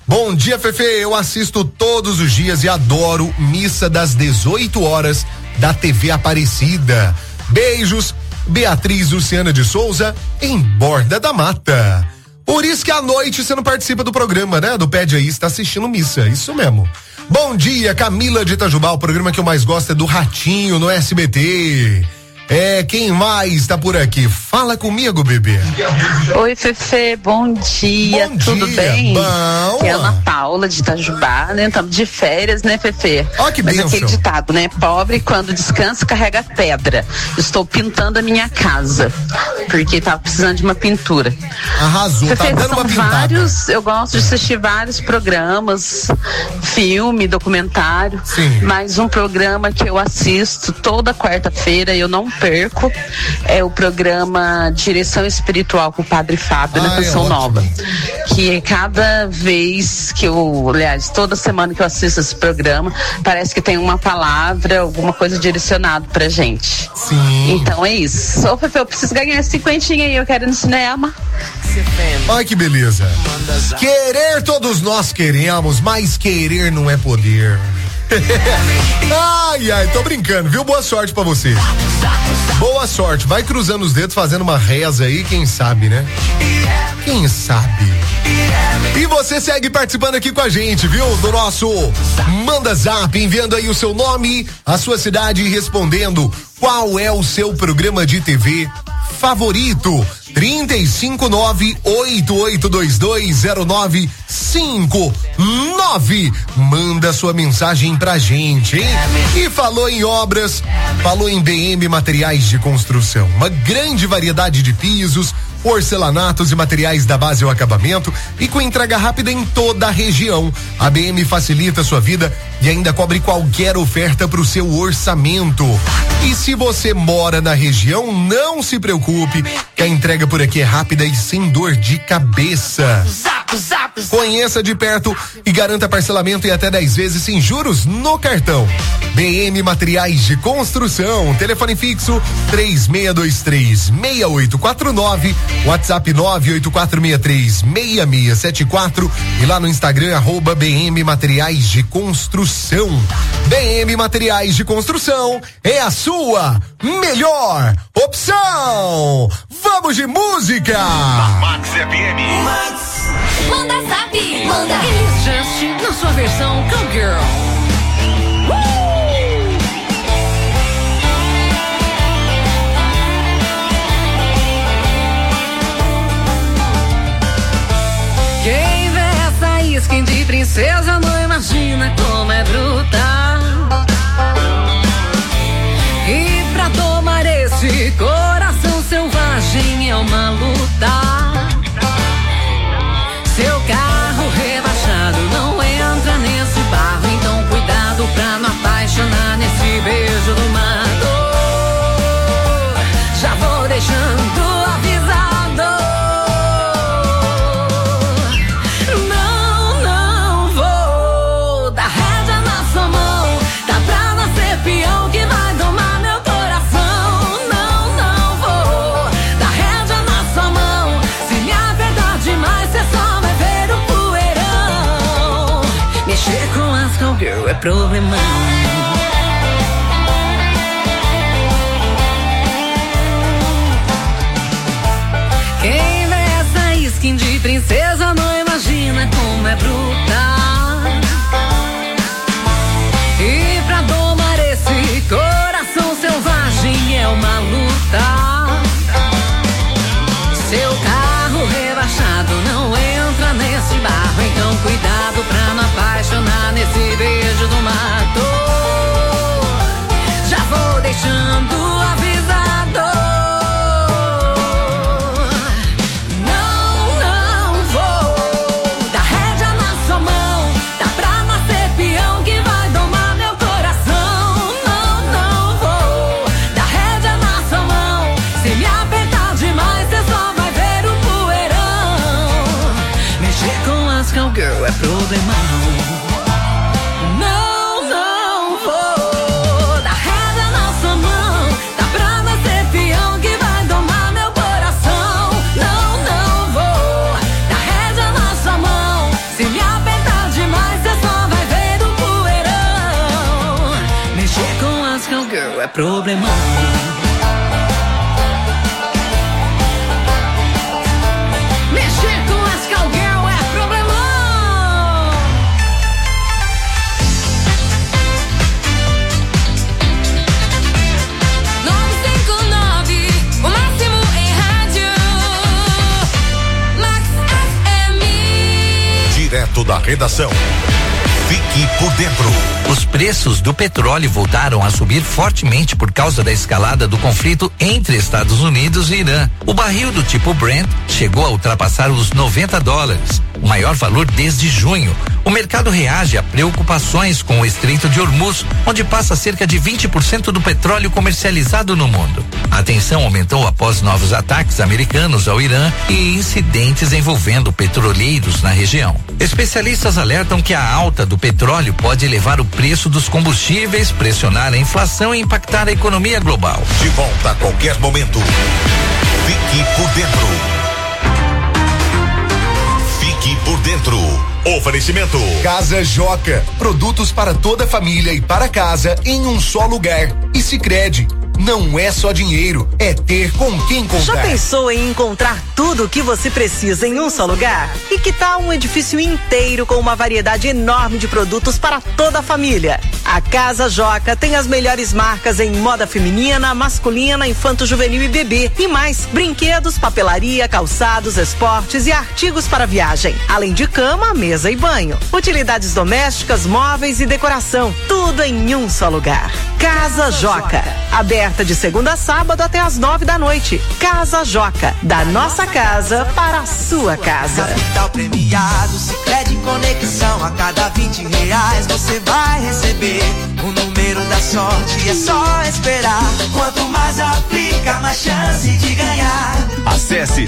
Bom dia, Fefe. Eu assisto todos os dias e adoro missa das 18 horas da TV Aparecida. Beijos, Beatriz Luciana de Souza, em Borda da Mata. Por isso que à noite você não participa do programa, né? Do Pede Aí, está assistindo missa, isso mesmo. Bom dia, Camila de Itajubá. O programa que eu mais gosto é do Ratinho no SBT. Quem mais tá por aqui? Fala comigo, bebê. Oi, Fefe, bom dia, tudo bem? Bom. É a Ana Paula de Itajubá, né? Estamos de férias, né, Fefe? Ó, que Mas bênção. aquele ditado, né? Pobre quando descansa carrega pedra. Estou pintando a minha casa, porque tava precisando de uma pintura. Arrasou, Fefe, tá dando uma pintada. eu gosto de assistir vários programas, filme, documentário. Sim. Mas um programa que eu assisto toda quarta-feira, eu não perco, é o programa Direção Espiritual com o Padre Fábio na Canção ótimo. Nova, que cada vez que aliás, toda semana que eu assisto esse programa, parece que tem uma palavra, alguma coisa direcionada pra gente. Sim. Então é isso. Ô, Fefe, eu preciso ganhar esse 50 aí, eu quero ir no cinema. Olha que beleza. Querer todos nós queremos, mas querer não é poder. Ai, tô brincando, viu? Boa sorte pra você. Boa sorte. Vai cruzando os dedos, fazendo uma reza aí, quem sabe, né? Quem sabe? E você segue participando aqui com a gente, viu? Do nosso Manda Zap, enviando aí o seu nome, a sua cidade e respondendo qual é o seu programa de TV favorito. 359-8822-0959. Manda sua mensagem pra gente, hein? E falou em obras, falou em BM Materiais de Construção. Uma grande variedade de pisos, porcelanatos e materiais da base ao acabamento e com entrega rápida em toda a região. A BM facilita a sua vida e ainda cobre qualquer oferta para o seu orçamento. E se você mora na região, não se preocupe, que a entrega por aqui é rápida e sem dor de cabeça. Conheça de perto e garanta parcelamento em até 10 vezes sem juros no cartão. BM Materiais de Construção, telefone fixo 3623-6849, WhatsApp 98463-6674 e lá no Instagram @BM Materiais de Construção. BM Materiais de Construção é a sua melhor opção. Vamos de música. Max FM. Manda Zap, manda. Just na sua versão Cowgirl. Quem vê essa skin de princesa não imagina como é brutal. E pra tomar esse coração selvagem é uma luta. Seu carro rebaixado não entra nesse barro, então cuidado pra não apaixonar nesse beijo do mato. Já vou deixando avisado. Não vou dar rédea na sua mão. Tá pra nascer peão que vai domar meu coração. Não vou dar rédea na sua mão. Se me apertar demais, cê só mexer com as cowgirl é problemão. Quem vê essa skin de princesa não imagina como é brutal. E pra domar esse coração selvagem é uma luta. Seu carro rebaixado não entra nesse barro, então cuidado pra não apaixonar nesse beijo do mato. Já vou deixando avisado. Não vou dar rédea na sua mão. Tá pra nascer peão que vai domar meu coração. Não vou dar rédea na sua mão. Se me apertar demais, cê só vai ver o poeirão. Mexer com as cowgirl é problemão. Não vou dar rédea na sua mão. Tá pra nascer peão que vai domar meu coração. Não vou dar rédea na sua mão. Se me apertar é problemão. Mexer com as cowgirl é problemão. 959, o máximo em rádio. Max FM. Direto da redação. Fique por dentro. Os preços do petróleo voltaram a subir fortemente por causa da escalada do conflito entre Estados Unidos e Irã. O barril do tipo Brent chegou a ultrapassar os $90, o maior valor desde junho. O mercado reage a preocupações com o Estreito de Hormuz, onde passa cerca de 20% do petróleo comercializado no mundo. A tensão aumentou após novos ataques americanos ao Irã e incidentes envolvendo petroleiros na região. Especialistas alertam que a alta do petróleo pode elevar o preço dos combustíveis, pressionar a inflação e impactar a economia global. De volta a qualquer momento. Fique por dentro. Fique por dentro. Oferecimento. Casa Joca, produtos para toda a família e para casa em um só lugar. E Sicredi, não é só dinheiro, é ter com quem contar. Já pensou em encontrar tudo o que você precisa em um só lugar? E que tal um edifício inteiro com uma variedade enorme de produtos para toda a família? A Casa Joca tem as melhores marcas em moda feminina, masculina, infanto-juvenil e bebê. E mais, brinquedos, papelaria, calçados, esportes e artigos para viagem. Além de cama, mesa e banho. Utilidades domésticas, móveis e decoração. Tudo em um só lugar. Casa Joca. Aberta de segunda a sábado até às 9 da noite. Casa Joca. Da nossa casa para a sua casa. Capital premiado, Sicredi Conexão. A cada R$20 você vai receber o número da sorte. É só esperar. Quanto mais aplica, mais chance de ganhar. Acesse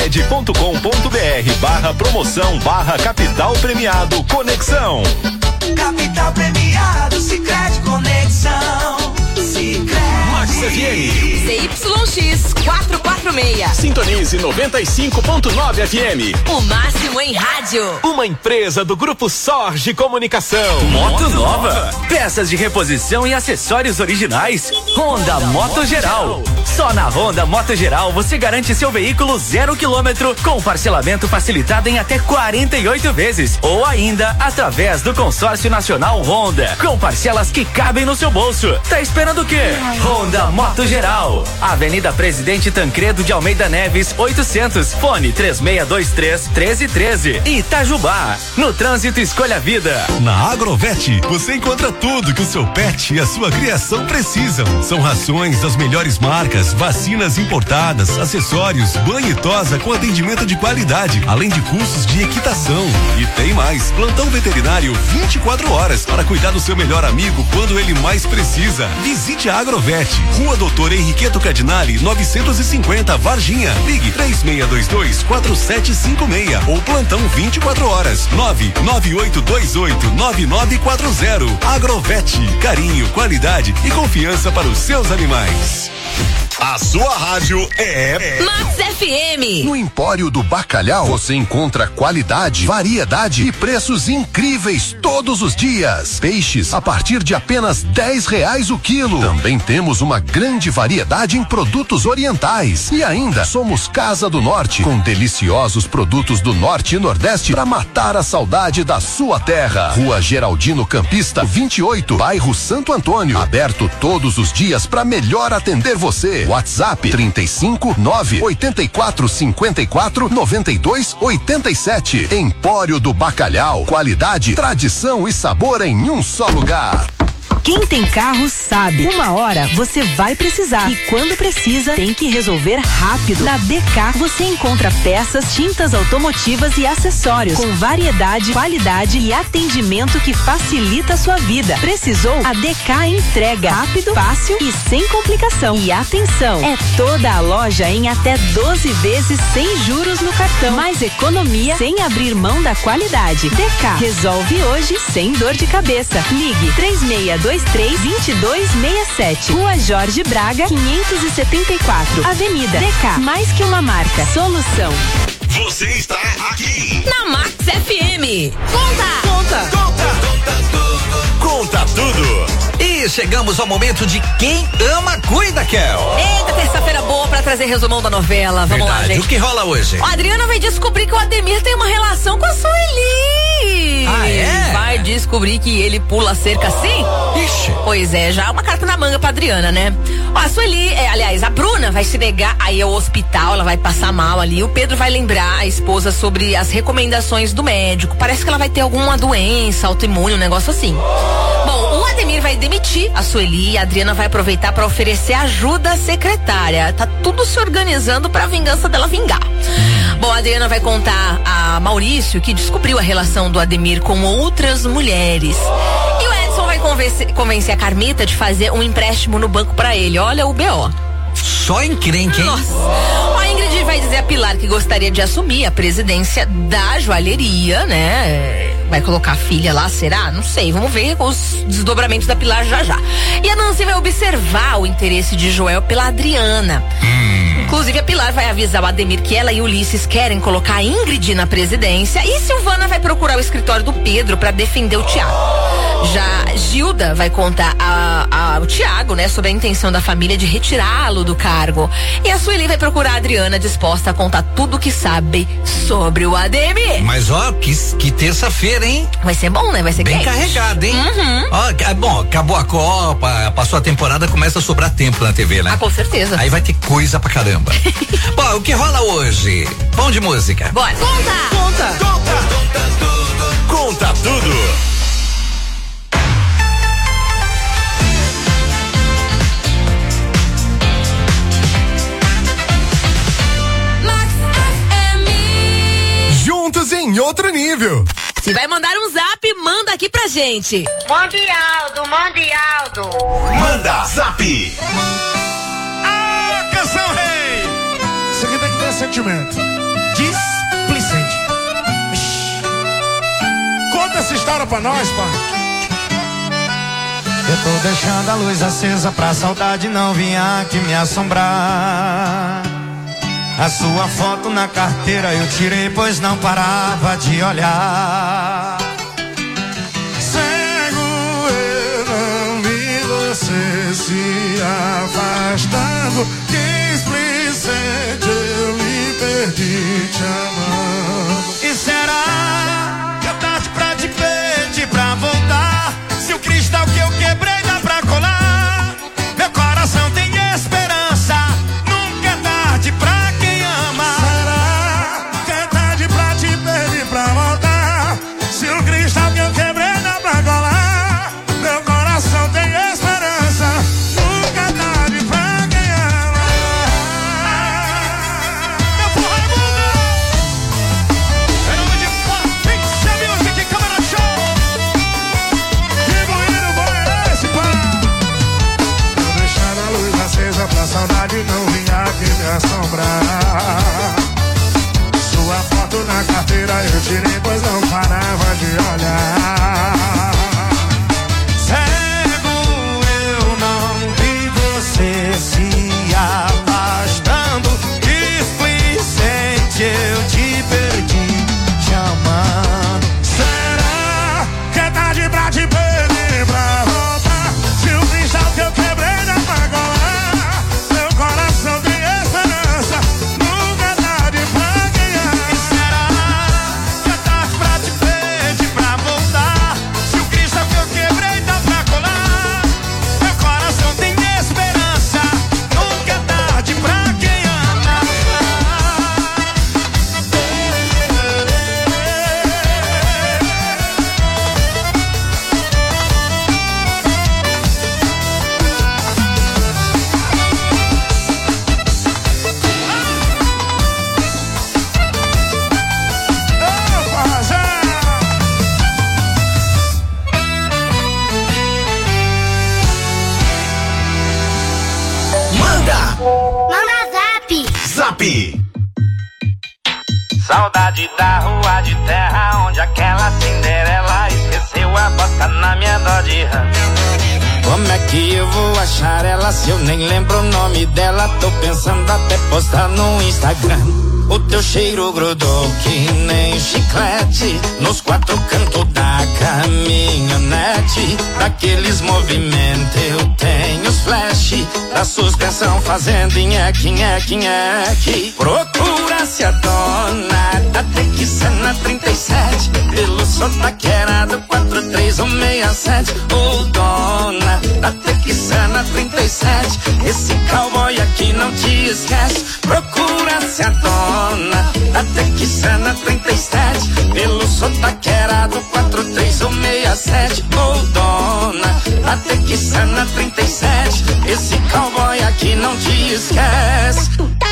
sicredi.com.br/promoção/capital premiado Conexão. Capital premiado, Sicredi Conexão. Sicredi. Max FM. ZYX 446. Sintonize 95.9 FM. O máximo em rádio. Uma empresa do Grupo Sorge Comunicação. Moto nova. Peças de reposição e acessórios originais. Honda Moto Geral. Só na Honda Moto Geral você garante seu veículo 0 km com parcelamento facilitado em até 48 vezes. Ou ainda através do Consórcio Nacional Honda. Com parcelas que cabem no seu bolso. Tá esperando o quê? Honda Moto Geral. Avenida Presidente Tancredo de Almeida Neves, 800. Fone 3623-1313. Itajubá. No trânsito, escolha a vida. Na Agrovet, você encontra tudo que o seu pet e a sua criação precisam. São rações das melhores marcas, vacinas importadas, acessórios, banho e tosa com atendimento de qualidade, além de cursos de equitação. E tem mais, plantão veterinário 24 horas para cuidar do seu melhor amigo quando ele mais precisa. Visite a Agrovet, Rua Doutor Henriqueto Cardinale, 950, Varginha. Ligue 3622-4756 ou plantão 24 horas, 99828-9940. Agrovet, carinho, qualidade e confiança para os seus animais. A sua rádio é Max FM. No Empório do Bacalhau você encontra qualidade, variedade e preços incríveis todos os dias. Peixes a partir de apenas R$10 o quilo. Também temos uma grande variedade em produtos orientais. E ainda somos Casa do Norte, com deliciosos produtos do Norte e Nordeste para matar a saudade da sua terra. Rua Geraldino Campista, 28, bairro Santo Antônio. Aberto todos os dias para melhor atender você. WhatsApp 35-9-84-54-92-87. Empório do Bacalhau, qualidade, tradição e sabor em um só lugar. Quem tem carro sabe, uma hora você vai precisar e quando precisa tem que resolver rápido. Na DK você encontra peças, tintas automotivas e acessórios com variedade, qualidade e atendimento que facilita a sua vida. Precisou? A DK entrega rápido, fácil e sem complicação. E atenção, é toda a loja em até 12 vezes sem juros no cartão. Mais economia sem abrir mão da qualidade. DK resolve hoje sem dor de cabeça. Ligue 3623-2267. Rua Jorge Braga, 574. Avenida DK. Mais que uma marca. Solução. Você está aqui Na Max FM. Conta. Conta tudo. Conta tudo. aí, chegamos ao momento de quem ama, cuida, Kel. Eita, terça-feira boa pra trazer resumão da novela. Vamos lá, gente. O que rola hoje? O Adriana vai descobrir que o Ademir tem uma relação com a Sueli. Ah, é? Vai descobrir que ele pula cerca assim? Ixi. Pois é, já uma carta na manga pra Adriana, né? Ó, a Sueli, aliás, a Bruna vai se negar aí ao hospital, ela vai passar mal ali. O Pedro vai lembrar a esposa sobre as recomendações do médico. Parece que ela vai ter alguma doença, autoimune, um negócio assim. Bom, o Ademir vai demitir a Sueli e a Adriana vai aproveitar pra oferecer ajuda à secretária. Tá tudo se organizando pra vingança dela vingar. Bom, a Adriana vai contar a Maurício que descobriu a relação do Ademir com outras mulheres. E o Edson vai convencer a Carmita de fazer um empréstimo no banco pra ele. Olha o B.O. Só encrenque, hein? Nossa. A Ingrid vai dizer a Pilar que gostaria de assumir a presidência da joalheria, né? Vai colocar a filha lá, será? Não sei, vamos ver os desdobramentos da Pilar já já. E a Nancy vai observar o interesse de Joel pela Adriana. Inclusive a Pilar vai avisar o Ademir que ela e Ulisses querem colocar a Ingrid na presidência e Silvana vai procurar o escritório do Pedro pra defender o Thiago. Já Gilda vai contar ao Thiago, né, sobre a intenção da família de retirá-lo do cargo. E a Sueli vai procurar a Adriana disposta a contar tudo o que sabe sobre o Ademir. Mas ó, que terça-feira, hein? Vai ser bom, né? Vai ser bem quente. Carregado, hein? Ó, bom, acabou a Copa, passou a temporada, começa a sobrar tempo na TV, né? Ah, com certeza. Aí vai ter coisa pra caramba. Bom, o que rola hoje? Bom de música. Bora. Conta tudo. Juntos em outro nível. Se vai mandar um zap, manda aqui pra gente. Mande Aldo. Manda zap. Canção rei. Isso aqui tem que ter sentimento. Displicente. Conta essa história pra nós, pai. Eu tô deixando a luz acesa pra saudade não vir aqui me assombrar. A sua foto na carteira eu tirei, pois não parava de olhar. Cego eu não vi você se afastando. Displicente eu me perdi te amando. E será que é tarde pra te pedir pra voltar? Se o cristal que eu quebrei dá pra colar. Meu coração tem esperança, nunca é tarde pra quem ama. Será que é tarde pra te pedir pra voltar? Se o cristal que eu quebrei dá pra colar. Meu coração tem esperança, nunca é tarde pra quem ama. Meu porra é mundo. Em nome de Pixel Music, Câmara Show. Acesa pra saudade não vinha aqui me assombrar. Sua foto na carteira eu tirei, pois não parava de olhar. Cego eu não vi você se afastando. Displicente eu te perdi te amando. Será que é tarde pra te pedir pra voltar? Se o cristal que eu quebrei dá pra colar. Saudade da rua de terra onde aquela Cinderela esqueceu a bota na minha Dodge Ram. Como é que eu vou achar ela se eu nem lembro o nome dela? Tô pensando até postar no Instagram. O teu cheiro grudou que nem chiclete nos quatro cantos da caminhonete. Daqueles movimentos da suspensão fazendo nheque, nheque, nheque. Procura-se a dona da Texana 37, pelo Sotaquerado 43167. Ô dona da Texana 37, esse cowboy aqui não te esquece. Procura-se a dona da Texana 37, pelo Sotaquerado 43167. Ô dona da Texana 37, esse cowboy aqui não te esquece.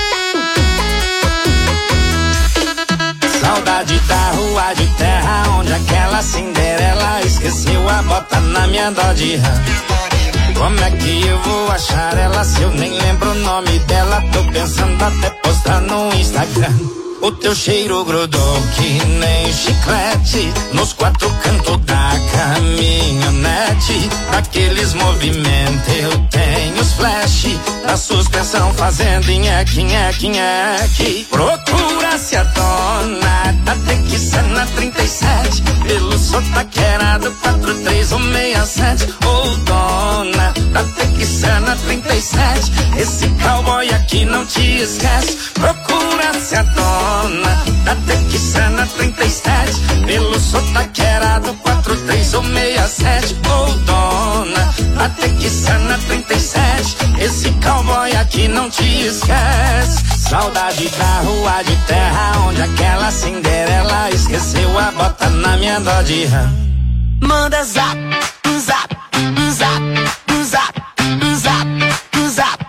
Saudade da rua de terra, onde aquela Cinderela esqueceu a bota na minha Dodge Ram. Como é que eu vou achar ela se eu nem lembro o nome dela? Tô pensando até postar no Instagram. O teu cheiro grudou que nem chiclete nos quatro cantos da caminhonete. Aqueles movimentos eu tenho os flash da suspensão fazendo nheque, nheque, nheque. Procura-se a dona da Texana 37, pelo Sotaquerado 43167. Ô dona da Texana 37, esse cowboy aqui não te esquece. Procura-se a dona da Texana 37, pelo Sotaquerado 43167. Ô dona da Texana 37, esse cowboy aqui não te esquece. Saudade da rua de terra, onde aquela Cinderela esqueceu a bota na minha Dodge Ram. Manda zap, zap, zap, zap, zap, zap.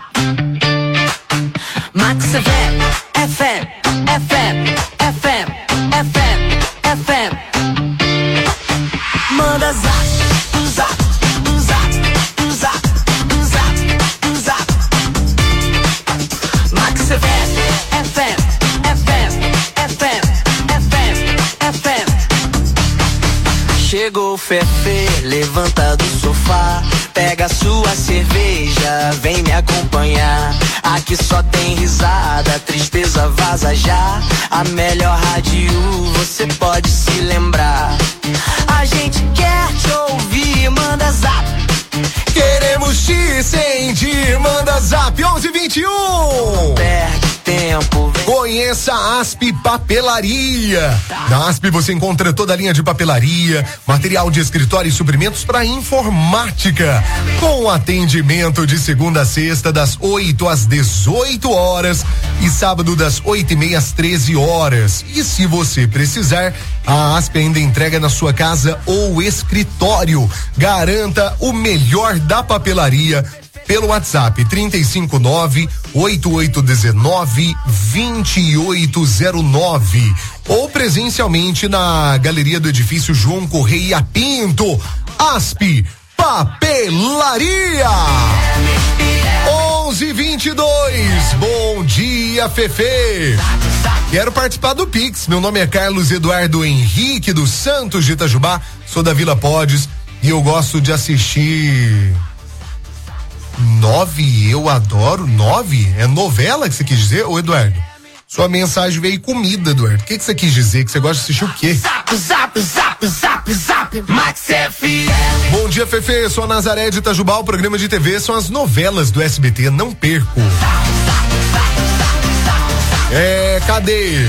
Max FM, FM, FM, FM, FM, FM. Manda zap, zap, zap, zap, zap, zap. Max FM, FM, FM, FM, FM, FM. Chegou o Fefe, levanta do sofá, pega sua cerveja, vem me acompanhar. Aqui só tem risada, tristeza vaza já. A melhor rádio você pode se lembrar. A gente quer te ouvir, manda zap. Queremos te sentir, manda zap 1121. Perde tempo. Conheça a ASP Papelaria. Na ASP você encontra toda a linha de papelaria, material de escritório e suprimentos para informática. Com atendimento de segunda a sexta, das 8 às 18 horas e sábado das 8:30 às 13 horas. E se você precisar, a ASP ainda entrega na sua casa ou escritório. Garanta o melhor da papelaria pelo WhatsApp 359-8819-2809 ou presencialmente na galeria do edifício João Correia Pinto. ASP Papelaria 11:22. Bom dia, Fefe. Quero participar do Pix. Meu nome é Carlos Eduardo Henrique dos Santos de Itajubá. Sou da Vila Podes e eu gosto de assistir 9, eu adoro 9. É novela que você quis dizer, ô Eduardo? Sua mensagem veio comida, Eduardo. O que você quis dizer? Que você gosta de assistir o quê? Zap, zap, zap, zap, zap, Max FM. Bom dia, Fefe. Sou a Nazaré de Itajubá. O programa de TV são as novelas do SBT. Não perco. Cadê?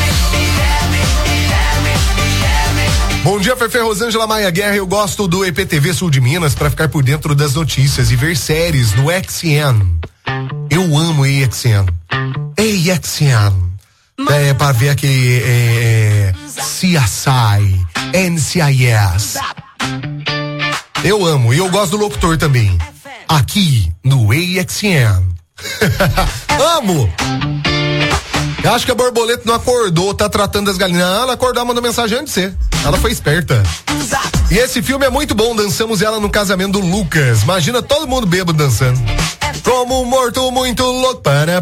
Bom dia, Fefe. Rosângela Maia Guerra. Eu gosto do EPTV Sul de Minas para ficar por dentro das notícias e ver séries no XN. Eu amo EXN. EXN. Para ver aquele CSI, NCIS. Eu amo. E eu gosto do locutor também. Aqui no EXN. Amo! Eu acho que a borboleta não acordou, tá tratando as galinhas. Ela acordou, mandou mensagem antes de você. Ela foi esperta. E esse filme é muito bom, dançamos ela no casamento do Lucas. Imagina todo mundo bêbado dançando. Como um morto muito louco.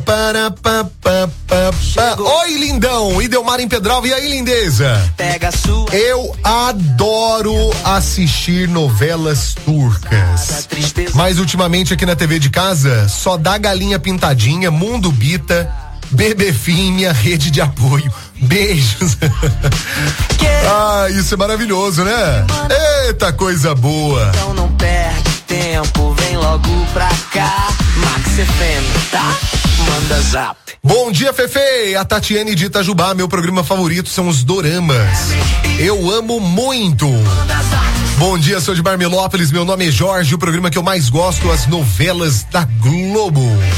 Oi, lindão. Idelmar em Pedral, e aí, lindeza? Eu adoro assistir novelas turcas. Mas ultimamente aqui na TV de casa só dá Galinha Pintadinha, Mundo Bita, Bebefim, minha rede de apoio. Beijos. Isso é maravilhoso, né? Eita, coisa boa. Então não perde tempo, vem logo pra cá. Max FM, tá? Manda zap. Bom dia, Fefe. A Tatiane de Itajubá. Meu programa favorito são os doramas. Eu amo muito. Bom dia, sou de Marmelópolis. Meu nome é Jorge. O programa que eu mais gosto, as novelas da Globo.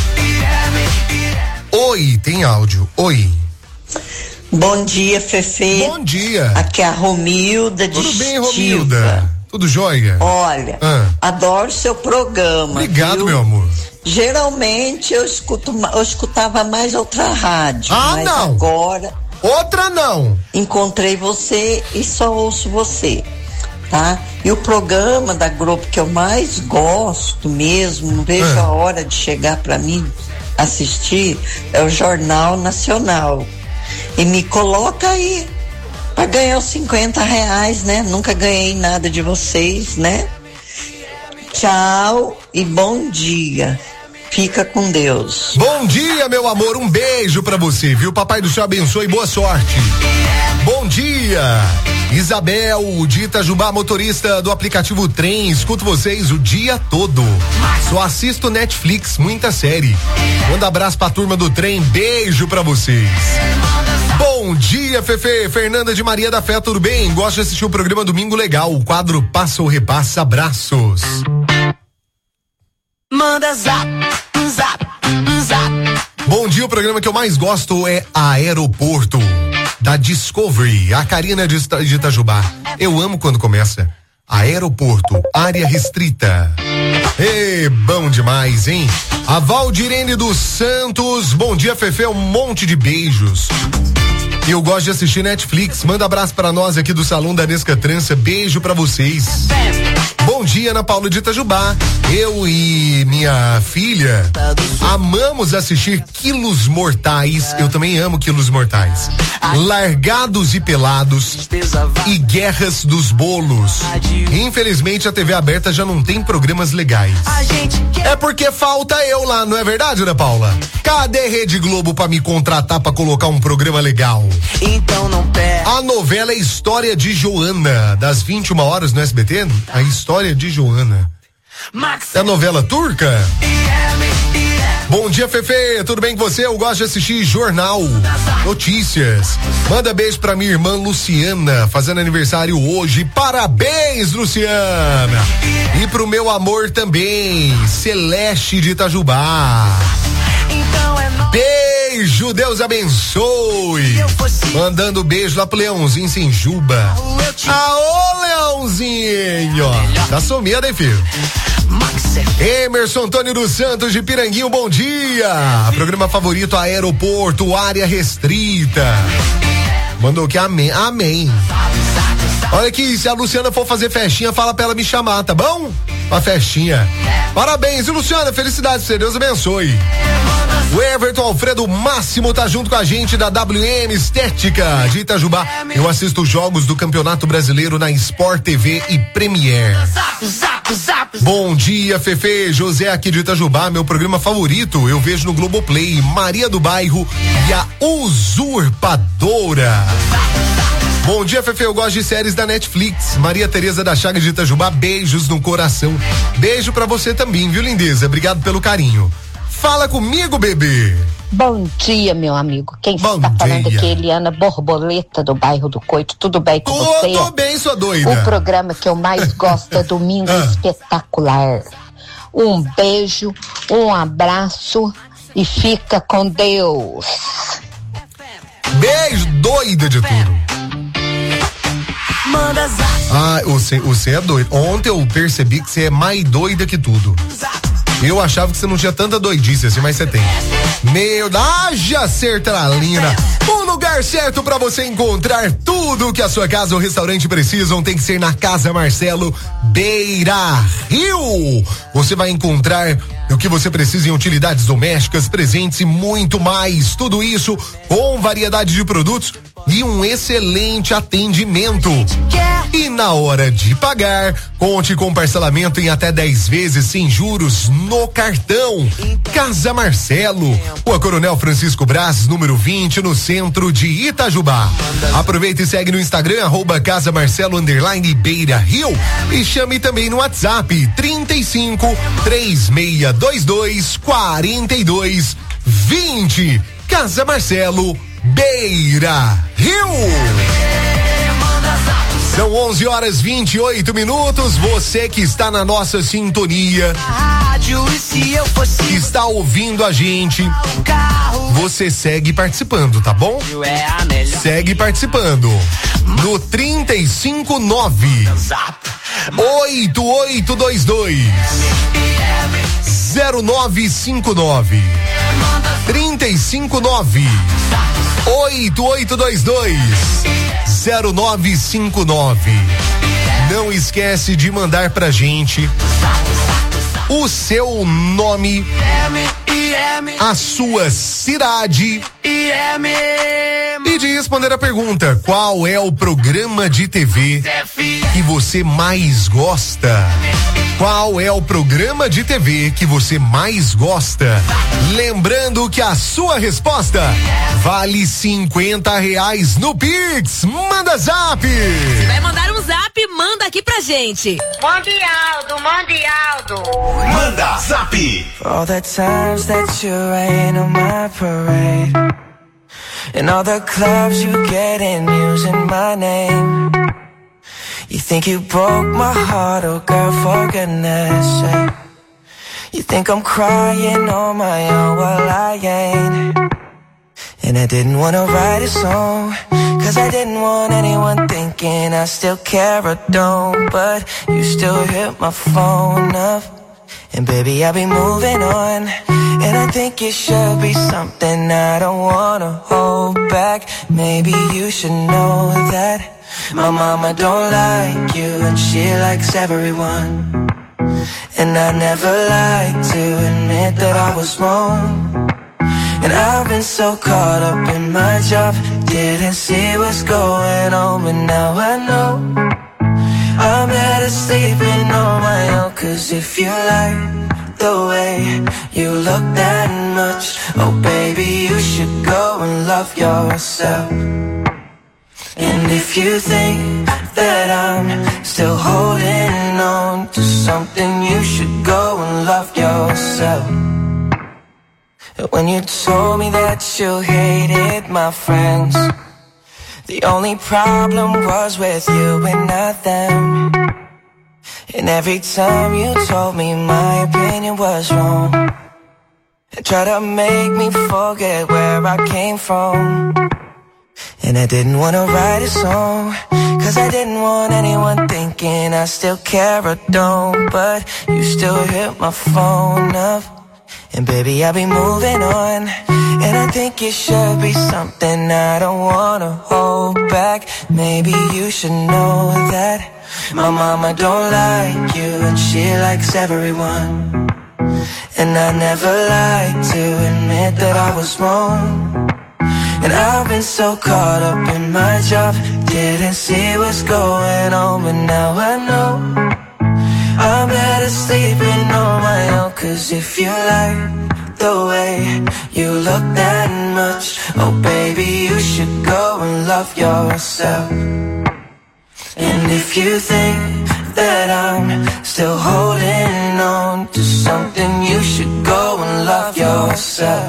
Oi, tem áudio. Oi. Bom dia, Fefe. Bom dia. Aqui é a Romilda de Tudo bem, Estiva. Romilda? Tudo jóia? Olha, adoro seu programa. Obrigado, viu? meu amor. Geralmente eu escutava mais outra rádio. Mas não. Agora. Outra não. Encontrei você e só ouço você, tá? E o programa da Globo que eu mais gosto mesmo, não vejo a hora de chegar para mim assistir, é o Jornal Nacional. E me coloca aí para ganhar os R$50, né? Nunca ganhei nada de vocês, né? Tchau e bom dia. Fica com Deus. Bom dia, meu amor. Um beijo pra você, viu? Papai do céu abençoe e boa sorte. Bom dia. Isabel de Itajubá, motorista do aplicativo Trem. Escuto vocês o dia todo. Só assisto Netflix, muita série. Manda abraço pra turma do Trem. Beijo pra vocês. Bom dia, Fefe. Fernanda de Maria da Fé, tudo bem? Gosto de assistir o programa Domingo Legal. O quadro Passa ou Repassa. Abraços. Manda zap, zap, zap. Bom dia, o programa que eu mais gosto é Aeroporto, da Discovery. A Karina de Itajubá. Eu amo quando começa. Aeroporto, área restrita. Bom demais, hein? A Valdirene dos Santos. Bom dia, Fefe. Um monte de beijos. Eu gosto de assistir Netflix. Manda abraço pra nós aqui do Salão da Nesca Trança. Beijo pra vocês. Bom dia, Ana Paula de Itajubá. Eu e minha filha amamos assistir Quilos Mortais. Eu também amo Quilos Mortais. Largados e Pelados e Guerras dos Bolos. Infelizmente a TV aberta já não tem programas legais. É porque falta eu lá, não é verdade, Ana Paula? Cadê Rede Globo pra me contratar pra colocar um programa legal? Então não perde. A novela é História de Joana, das 21 horas no SBT. A História de Joana. É a novela turca? Bom dia, Fefe, tudo bem com você? Eu gosto de assistir jornal, notícias. Manda beijo pra minha irmã Luciana, fazendo aniversário hoje. Parabéns, Luciana! E pro meu amor também, Celeste de Itajubá. Beijo, Deus abençoe. Mandando beijo lá pro Leãozinho sem juba. Aô, Leãozinho! Tá sumido, hein, filho? Emerson Antônio dos Santos de Piranguinho, bom dia. Programa favorito Aeroporto, área restrita. Mandou que amém, amém. Olha aqui, se a Luciana for fazer festinha, fala pra ela me chamar, tá bom? Pra festinha. Parabéns, e Luciana, felicidades pra você, Deus abençoe. O Everton Alfredo Máximo tá junto com a gente da WM Estética de Itajubá. Eu assisto os jogos do Campeonato Brasileiro na Sport TV e Premiere. Bom dia, Fefe. José aqui de Itajubá, meu programa favorito eu vejo no Globoplay, Maria do Bairro e a Usurpadora. Bom dia, Fefe, eu gosto de séries da Netflix. Maria Tereza da Chaga de Itajubá, beijos no coração. Beijo pra você também, viu, lindeza? Obrigado pelo carinho. Fala comigo, bebê. Bom dia, meu amigo. Quem está falando aqui é Eliana Borboleta, do bairro do Coito. Tudo bem com você? Tudo bem, sua doida. O programa que eu mais gosto é Domingo Espetacular. Um beijo, um abraço e fica com Deus. Beijo, doida de tudo. Manda zap. Ah, você é doido. Ontem eu percebi que você é mais doida que tudo. Eu achava que você não tinha tanta doidice assim, mas você tem. Meu, haja sertralina. O lugar certo pra você encontrar tudo que a sua casa ou restaurante precisam tem que ser na Casa Marcelo Beira Rio. Você vai encontrar o que você precisa em utilidades domésticas, presentes e muito mais. Tudo isso com variedade de produtos e um excelente atendimento. E na hora de pagar, conte com parcelamento em até 10 vezes sem juros no cartão. Casa Marcelo, Rua Coronel Francisco Brás, número 20, no centro de Itajubá. Aproveita e segue no Instagram, @Casa Marcelo _Beira Rio, e chame também no WhatsApp 35 3622 42 20. Casa Marcelo, Beira Rio. São 11h28. Você que está na nossa sintonia, que está ouvindo a gente, você segue participando, tá bom? Segue participando no 359 8822 0959 359 8822 0959. Não esquece de mandar pra gente o seu nome, a sua cidade e de responder a pergunta: qual é o programa de TV que você mais gosta? Qual é o programa de TV que você mais gosta? Lembrando que a sua resposta vale R$50 no Pix. Manda zap! Se vai mandar um zap, manda aqui pra gente. Mande Aldo. Manda zap! For all the times that you rain on my parade, and all the clubs you get in using my name. You think you broke my heart, oh girl, for goodness sake. You think I'm crying on my own, well I ain't. And I didn't wanna write a song, cause I didn't want anyone thinking I still care or don't. But you still hit my phone up, and baby I'll be moving on. And I think it should be something I don't wanna hold back. Maybe you should know that my mama don't like you, and she likes everyone. And I never like to admit that I was wrong. And I've been so caught up in my job, didn't see what's going on, but now I know I'm better sleeping on my own. Cause if you like the way you look that much, oh baby, you should go and love yourself. And if you think that I'm still holding on to something, you should go and love yourself. When you told me that you hated my friends, the only problem was with you and not them. And every time you told me my opinion was wrong, and tried to make me forget where I came from. And I didn't wanna write a song, cause I didn't want anyone thinking I still care or don't. But you still hit my phone up, and baby I'll be moving on. And I think it should be something I don't wanna hold back. Maybe you should know that my mama don't like you, and she likes everyone. And I never like to admit that I was wrong. And I've been so caught up in my job, didn't see what's going on, but now I know I'm better sleeping on my own. Cause if you like the way you look that much, oh baby, you should go and love yourself. And if you think that I'm still holding on to something, you should go and love yourself.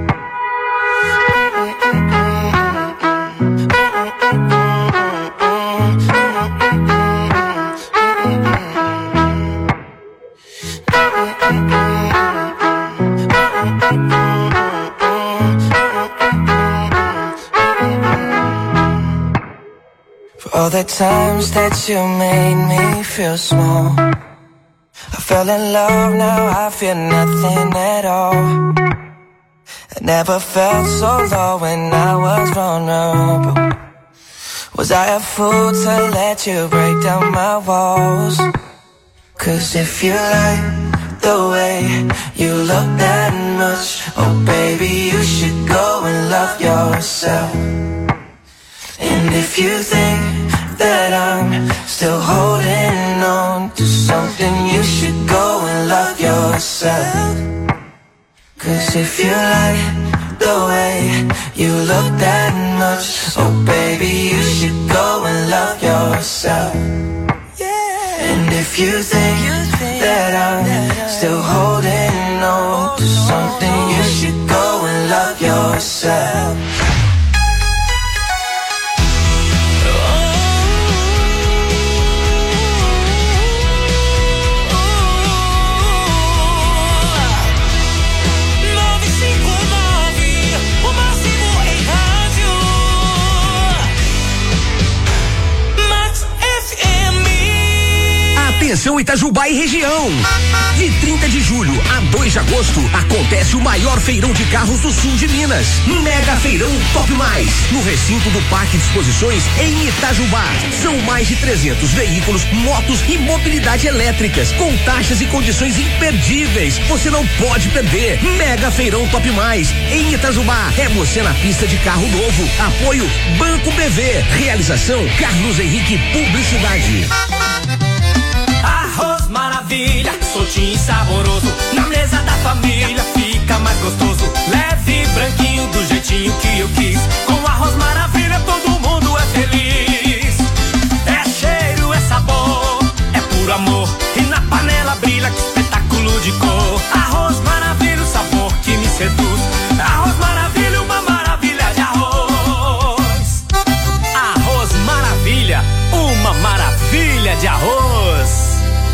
For all the times that you made me feel small, I fell in love, now I feel nothing at all. I never felt so low when I was vulnerable. Was I a fool to let you break down my walls? Cause if you like the way you look that much, oh baby, you should go and love yourself. And if you think that I'm still holding on to something, you should go and love yourself. 'Cause if you like the way you look that much, oh baby, you should go and love yourself. And if you think that I'm still holding on to something, you should go and love yourself. Atenção Itajubá e região. De 30 de julho a 2 de agosto acontece o maior feirão de carros do sul de Minas. Mega Feirão Top Mais, no recinto do Parque de Exposições em Itajubá. São mais de 300 veículos, motos e mobilidade elétricas, com taxas e condições imperdíveis. Você não pode perder. Mega Feirão Top Mais em Itajubá. É você na pista de carro novo. Apoio Banco BV. Realização Carlos Henrique Publicidade. Arroz maravilha, soltinho e saboroso. Na mesa da família fica mais gostoso. Leve, branquinho, do jeitinho que eu quis. Com arroz maravilha todo mundo é feliz. É cheiro, é sabor, é puro amor. E na panela brilha, que espetáculo de cor. Arroz maravilha, o sabor que me seduz. Arroz maravilha, uma maravilha de arroz. Arroz maravilha, uma maravilha de arroz.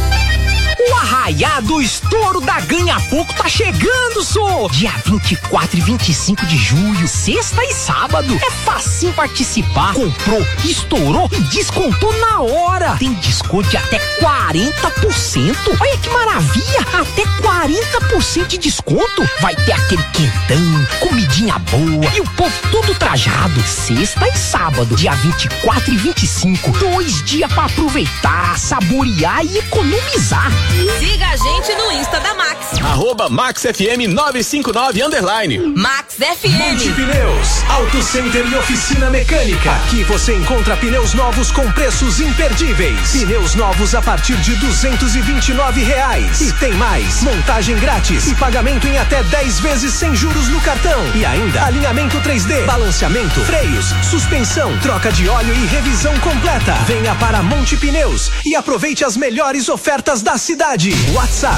O arraiado estouro da Ganha Pouco tá chegando, só! Dia 24 e 25 de julho, sexta e sábado. É facinho participar. Comprou, estourou e descontou na hora. Tem desconto de até 40%. Olha que maravilha! Até 40% de desconto. Vai ter aquele quentão, comidinha boa e o povo todo trajado. Sexta e sábado, dia 24 e 25. 2 dias pra aproveitar, saborear e economizar. Siga a gente no Insta da Max. @MaxFM 959 _. Max FM. Monte Pneus, Auto Center e oficina mecânica. Aqui você encontra pneus novos com preços imperdíveis. Pneus novos a partir de R$229. E tem mais, montagem grátis e pagamento em até 10 vezes sem juros no cartão. E ainda, alinhamento 3D, balanceamento, freios, suspensão, troca de óleo e revisão completa. Venha para Monte Pneus e aproveite as melhores ofertas da cidade. WhatsApp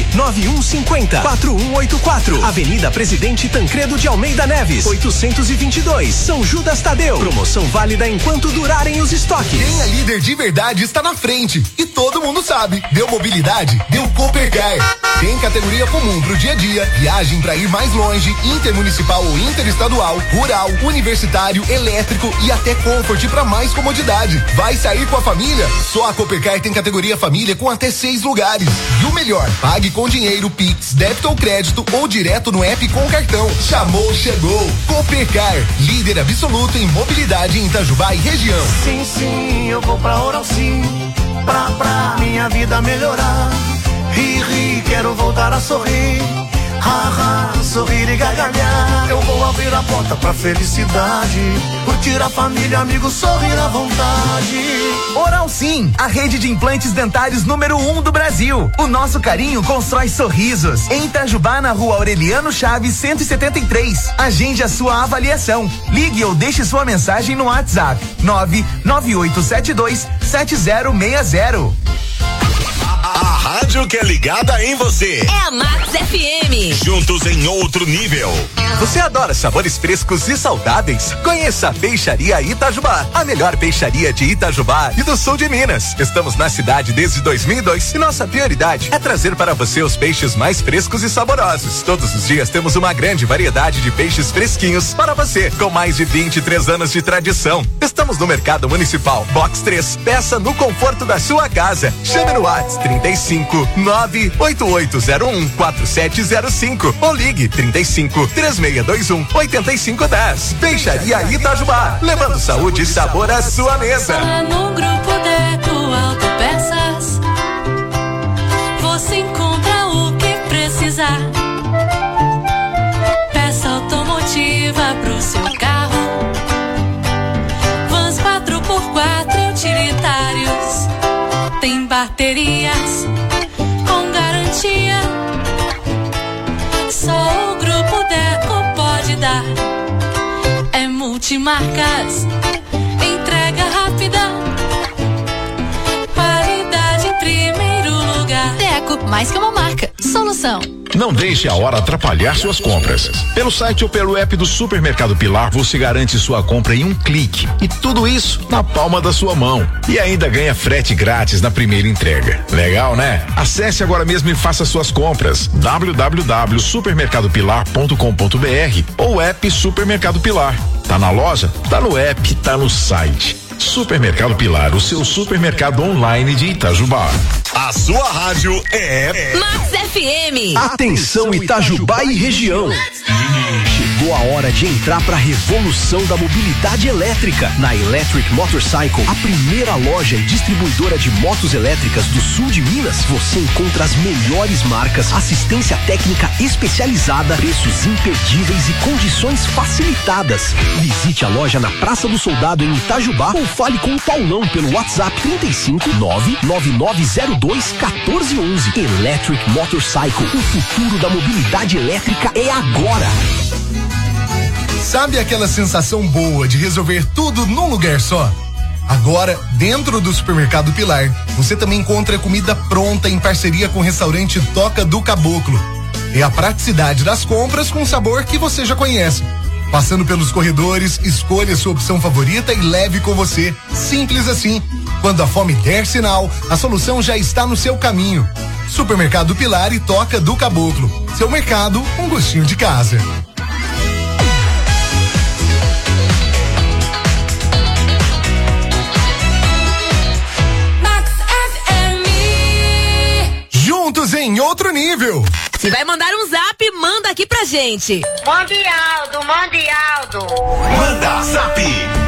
99150-4184. Avenida Presidente Tancredo de Almeida Neves, 822, São Judas Tadeu. Promoção válida enquanto durarem os estoques. Quem é líder de verdade está na frente e todo mundo sabe. Deu mobilidade, deu Coopercar. Tem categoria comum pro dia a dia, viagem pra ir mais longe, intermunicipal ou interestadual, rural, universitário, elétrico e até Comfort pra mais comodidade. Vai sair com a família? Só a Coopercar tem categoria família com até 6 lugares. E o melhor, pague com dinheiro, Pix, débito ou crédito ou direto no app com cartão. Chamou, chegou. Coopercar, líder absoluto em mobilidade em Itajubá e região. Sim, sim, eu vou pra Oral Sim, pra minha vida melhorar. Ri, quero voltar a sorrir. Sorrir e gargalhar. Eu vou abrir a porta pra felicidade. Curtir a família, amigos, sorrir à vontade. Oral Sim, a rede de implantes dentários número 1 do Brasil. O nosso carinho constrói sorrisos. Em Itajubá, na rua Aureliano Chaves, 173. Agende a sua avaliação. Ligue ou deixe sua mensagem no WhatsApp 998727060. A rádio que é ligada em você. É a Max FM. Juntos em outro nível. Você adora sabores frescos e saudáveis? Conheça a Peixaria Itajubá, a melhor peixaria de Itajubá e do sul de Minas. Estamos na cidade desde 2002 e nossa prioridade é trazer para você os peixes mais frescos e saborosos. Todos os dias temos uma grande variedade de peixes fresquinhos para você, com mais de 23 anos de tradição. Estamos no Mercado Municipal, Box 3. Peça no conforto da sua casa. Chame no WhatsApp 35 98801 4705 ou ligue 35 3621 8510. Peixaria Itajubá, levando saúde e sabor à sua mesa. No grupo Deco Autopeças você encontra o que precisar. Peça automotiva pro seu carro, baterias com garantia. Só o Grupo Deco pode dar. É multimarcas, entrega rápida, qualidade em primeiro lugar. Deco, mais que uma marca, solução. Não deixe a hora atrapalhar suas compras. Pelo site ou pelo app do Supermercado Pilar, você garante sua compra em um clique. E tudo isso na palma da sua mão. E ainda ganha frete grátis na primeira entrega. Legal, né? Acesse agora mesmo e faça suas compras. www.supermercadopilar.com.br ou app Supermercado Pilar. Tá na loja? Tá no app, tá no site. Supermercado Pilar, o seu supermercado online de Itajubá. A sua rádio é Max FM. Atenção Itajubá e região. Chegou a hora de entrar para a revolução da mobilidade elétrica. Na Electric Motorcycle, a primeira loja e distribuidora de motos elétricas do sul de Minas, você encontra as melhores marcas, assistência técnica especializada, preços imperdíveis e condições facilitadas. Visite a loja na Praça do Soldado em Itajubá ou fale com o Paulão pelo WhatsApp 35 99902 1411. Electric Motorcycle, o futuro da mobilidade elétrica é agora. Sabe aquela sensação boa de resolver tudo num lugar só? Agora, dentro do Supermercado Pilar, você também encontra comida pronta em parceria com o restaurante Toca do Caboclo. É a praticidade das compras com sabor que você já conhece. Passando pelos corredores, escolha sua opção favorita e leve com você. Simples assim. Quando a fome der sinal, a solução já está no seu caminho. Supermercado Pilar e Toca do Caboclo. Seu mercado, um gostinho de casa. Juntos em outro nível. Se vai mandar um zap, manda aqui pra gente. Mande Aldo. Manda zap.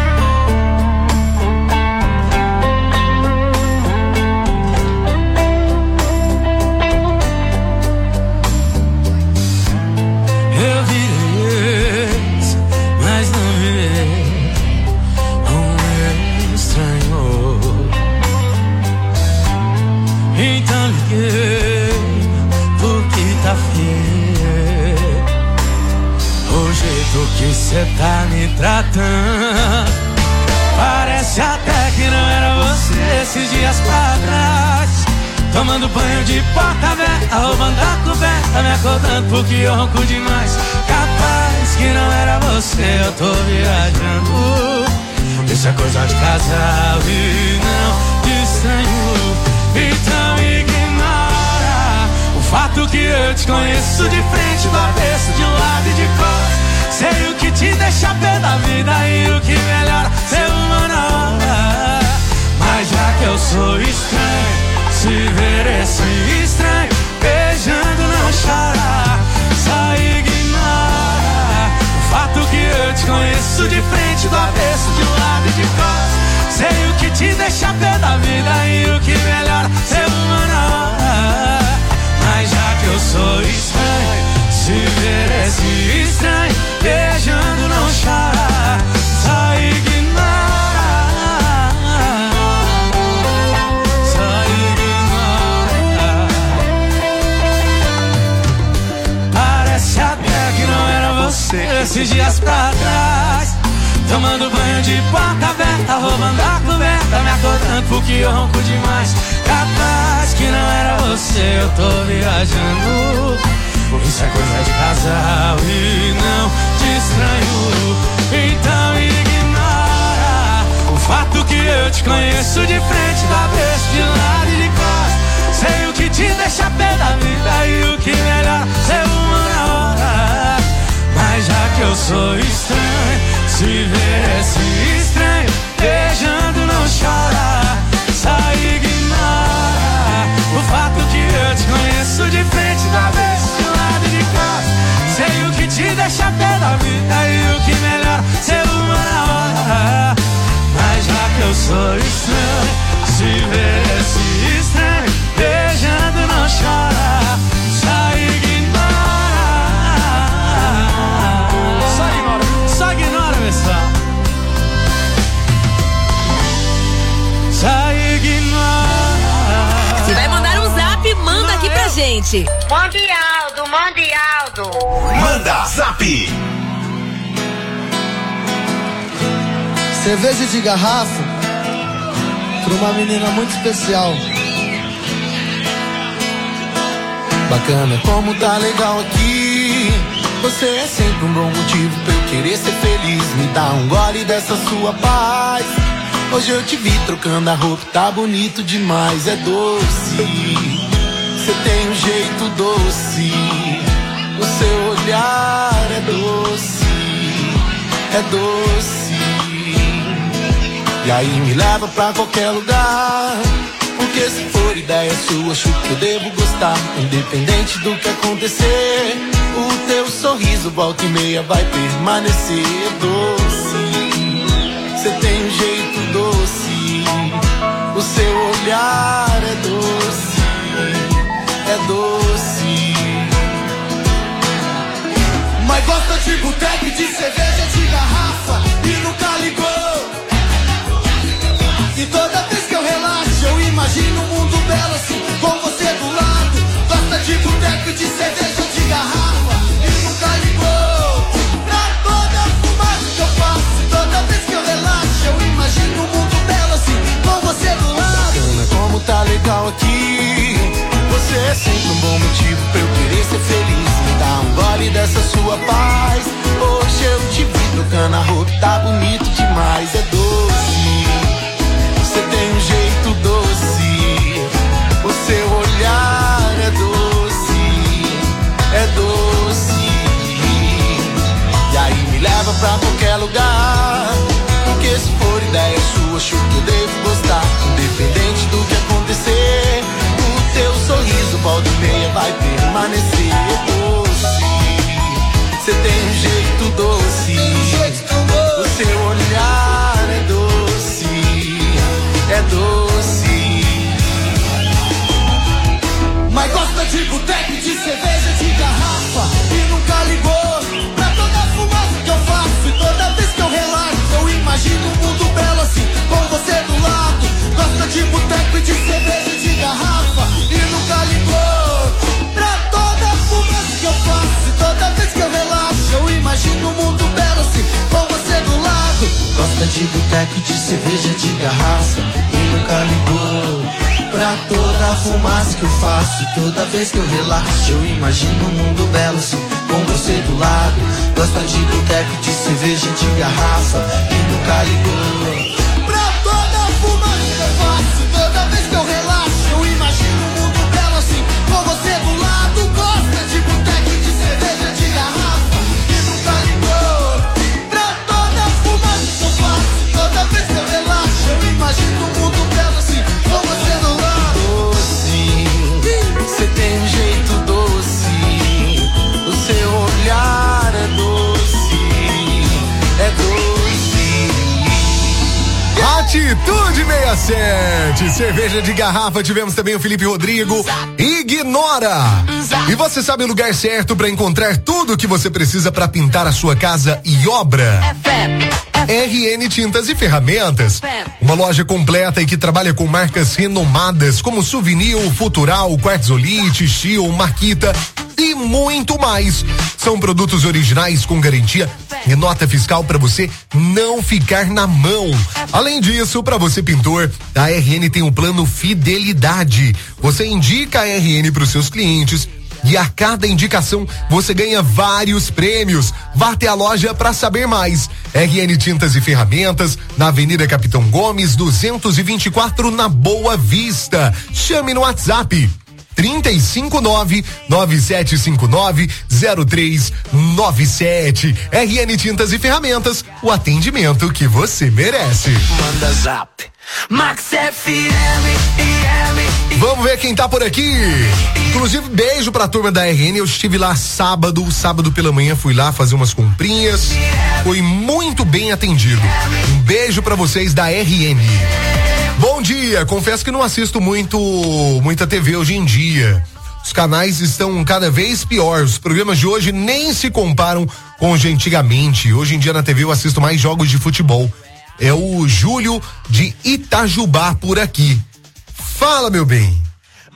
Eu virei ex, mas não virei um estranho. Então liguei porque tá feio o jeito que cê tá me tratando. Parece até que não era você esses dias pra trás. Tomando banho de porta aberta, roubando a coberta, me acordando porque eu ronco demais. Capaz que não era você, eu tô viajando. Isso é coisa de casal e não de estranho. Então ignora o fato que eu te conheço de frente, do avesso, de lado e de costas. Sei o que te deixa pé da vida e o que melhora ser uma na hora. Mas já que eu sou estranho, se ver esse estranho beijando não chora. Só ignora o fato que eu te conheço de frente, do avesso, de lado e de costas. Sei o que te deixa pé da vida e o que melhora ser uma na hora. Mas já que eu sou estranho, se ver esse estranho beijando não chora. Só ignora, só ignora. Parece até que não era você esses dias pra trás. Tomando banho de porta aberta, roubando a coberta, me acordando porque eu ronco demais. Capaz que não era você, eu tô viajando. Isso é coisa de casal e não de estranho. Então ignora o fato que eu te conheço de frente, do avesso, de lado e de costas. Sei o que te deixa pé da vida e o que melhor ser uma na hora. Mas já que eu sou estranho, se ver esse estranho beijando não chora. Só ignora o fato que eu te conheço de frente, do avesso, de lado e de costas. Sei o que te deixa pé da vida e o que melhor ser uma na hora. Mas já que eu sou estranho, se ver esse estranho beijando não chora. Só ignora, só ignora, pessoal. Se vai mandar um zap, manda aqui pra gente. Mande Aldo. Manda zap. Cerveja de garrafa pra uma menina muito especial. Bacana, como tá legal aqui. Você é sempre um bom motivo pra eu querer ser feliz. Me dá um gole dessa sua paz. Hoje eu te vi trocando a roupa, tá bonito demais. É doce, você tem um jeito doce. O seu olhar é doce, é doce. E aí me leva pra qualquer lugar. Porque se for ideia sua, acho que eu devo gostar. Independente do que acontecer, o teu sorriso volta e meia vai permanecer doce. Você tem um jeito doce, o seu olhar é doce, é doce. Mas gosta de boteco e de cerveja de garrafa e nunca ligou. E toda vez que eu relaxo, eu imagino um mundo belo assim, com você do lado. Gosta de boteco e de cerveja de garrafa e nunca ligou pra toda a fumaça que eu faço. Toda vez que eu relaxo, eu imagino um mundo belo assim, com você do lado. Bacana, como tá legal aqui. Você é sempre um bom motivo pra eu querer ser feliz. Me dá um gole dessa sua paz. Hoje eu te vi trocando a roupa, tá bonito demais. É doce, você tem um jeito doce. O seu olhar é doce, é doce. E aí me leva pra qualquer lugar. Porque se for ideia sua, acho que eu devo gostar. Independente do que acontecer, o teu sorriso volta e meia vai permanecer doce. Você tem um jeito doce, o seu olhar é doce, é doce. Mas gosta de boteco e de cerveja de garrafa e nunca ligou pra toda a fumaça que eu faço. E toda vez que eu relaxo, eu imagino um mundo belo assim, com você do lado. Gosta de boteco e de cerveja de garrafa e nunca ligou pra toda a fumaça que eu faço. E toda vez que eu relaxo, eu imagino um mundo belo assim, com você do lado. Gosta de boteco e de cerveja de garrafa e nunca ligou pra toda a fumaça que eu faço. E toda vez que eu relaxo, eu imagino um mundo belo assim, com você do lado. Gosta de boteco e de cerveja de garrafa e nunca ligou pra toda a fumaça que eu faço. E toda vez que eu relaxo, eu imagino um mundo belo assim, com você do lado. Gosta de boteco e de cerveja de garrafa e nunca ligou pra toda a fumaça que eu faço. E toda vez que eu relaxo, eu imagino um mundo belo assim, com você do lado. Doce, você tem um jeito doce, o seu olhar é doce, é doce. Atitude 67, cerveja de garrafa. Tivemos também o Felipe Rodrigo, Ignora. E você sabe o lugar certo para encontrar tudo o que você precisa para pintar a sua casa e obra? RN Tintas e Ferramentas, uma loja completa e que trabalha com marcas renomadas como Souvenir, Futural, Quartzolite, Steel, Makita e muito mais. São produtos originais com garantia e nota fiscal para você não ficar na mão. Além disso, para você pintor, a RN tem um plano Fidelidade. Você indica a RN para os seus clientes e a cada indicação você ganha vários prêmios. Vá até a loja para saber mais. RN Tintas e Ferramentas, na Avenida Capitão Gomes, 224, na Boa Vista. Chame no WhatsApp 359-9759-0397. RN Tintas e Ferramentas, o atendimento que você merece. Manda zap. Max FM. Vamos ver quem tá por aqui. Inclusive, beijo pra turma da RN. Eu estive lá sábado pela manhã, fui lá fazer umas comprinhas. Foi muito bem atendido. Um beijo pra vocês da RN. Bom dia, confesso que não assisto muita TV hoje em dia. Os canais estão cada vez piores. Os programas de hoje nem se comparam com os de antigamente. Hoje em dia na TV eu assisto mais jogos de futebol. É o Júlio de Itajubá por aqui. Fala, meu bem.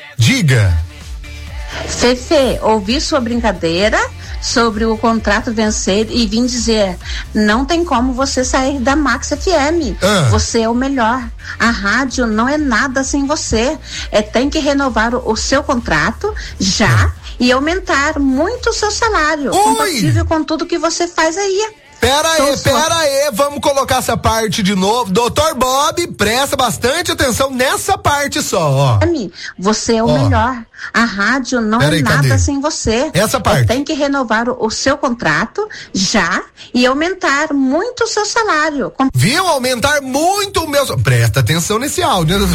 Diga. Fefe, ouvi sua brincadeira sobre o contrato vencer e vim dizer, não tem como você sair da Max FM. Você é o melhor. A rádio não é nada sem você. Tem que renovar o seu contrato já e aumentar muito o seu salário, compatível com tudo que você faz aí. Pera aí, vamos colocar essa parte de novo. Doutor Bob, presta bastante atenção nessa parte só, ó. Você é o melhor. A rádio não é nada sem você. Essa parte. Tem que renovar o seu contrato já e aumentar muito o seu salário. Viu? Aumentar muito o meu... Presta atenção nesse áudio, né?